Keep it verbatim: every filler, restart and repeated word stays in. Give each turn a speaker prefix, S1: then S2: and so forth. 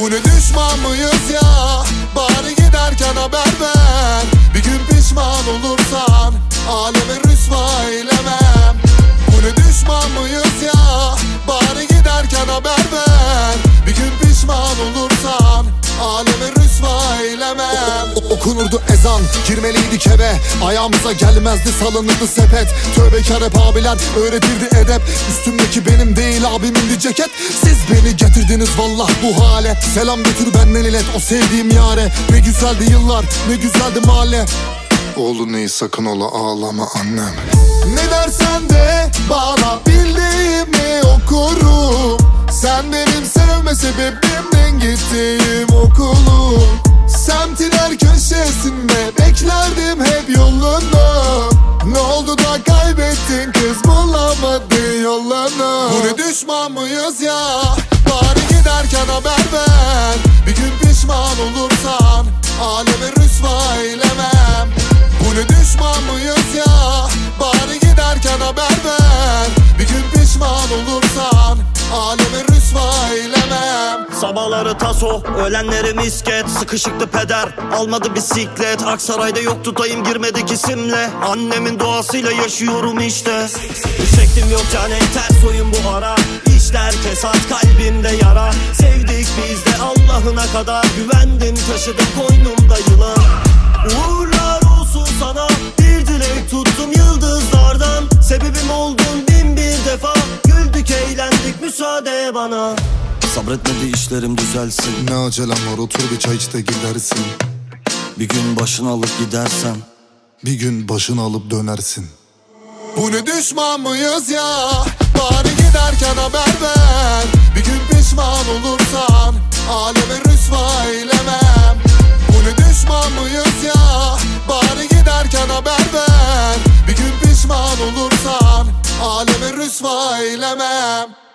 S1: Bu ne düşman mıyız ya? Bari giderken haber ver. Bir gün pişman olursan aleme rüsva eylemem. Bu ne düşman mıyız ya? Bari giderken haber ver. Bir gün pişman olursan aleme rüsva eylemem. Okunurdu ezan, girmeliydik eve. Ayağımıza gelmezdi, salınırdı sepet. Tövbekar hep abiler öğretirdi edep. Üstümdeki benim değil abimin bir ceket. Siz beni getirdiniz vallah bu hale. Selam götür benden ilet o sevdiğim yare. Ne güzeldi yıllar, ne güzeldi mahalle. Oğlum neyi sakın ola ağlama annem. Ne dersen de bana bildiğimi okurum. Sen benim sevme sebebimden gittiğim okulum. Semtin her köşesinde beklerdim hep yolunu. Ne oldu da kaybettin kız, bulamadın yolunu. Bu ne düşman mıyız ya? Bari giderken haber ver. Bir gün pişman olursan aleme rüsva eylemem. Bu ne düşman mıyız ya? Bari giderken haber ver. Bir gün pişman olursan aleme rüsva eylemem.
S2: Sabahları taso, öğlenleri misket. Sıkışıktı peder, almadı bisiklet. Aksaray'da yok tutayım girmedik isimle. Annemin doğasıyla yaşıyorum işte. Çektim yok cane ters oyun bu ara. İşler kesat kalbimde yara. Sevdik biz de Allah'ına kadar. Güvendim taşıdım koynumda yılan. Uğurlar olsun sana, bir dilek tuttum yıldızlardan. Sebebim oldun bin bir defa. Güldük eğlendik müsaade bana. Sabretmedi işlerim düzelsin.
S1: Ne acelem var, otur bir çay iç de gidersin.
S2: Bir gün başını alıp gidersen.
S1: Bir gün başını alıp dönersin. Bu ne düşman mıyız ya? Bari giderken haber ver. Bir gün pişman olursan aleme rüsva eylemem. Bu ne düşman mıyız ya? Bari giderken haber ver. Bir gün pişman olursan aleme rüsva eylemem.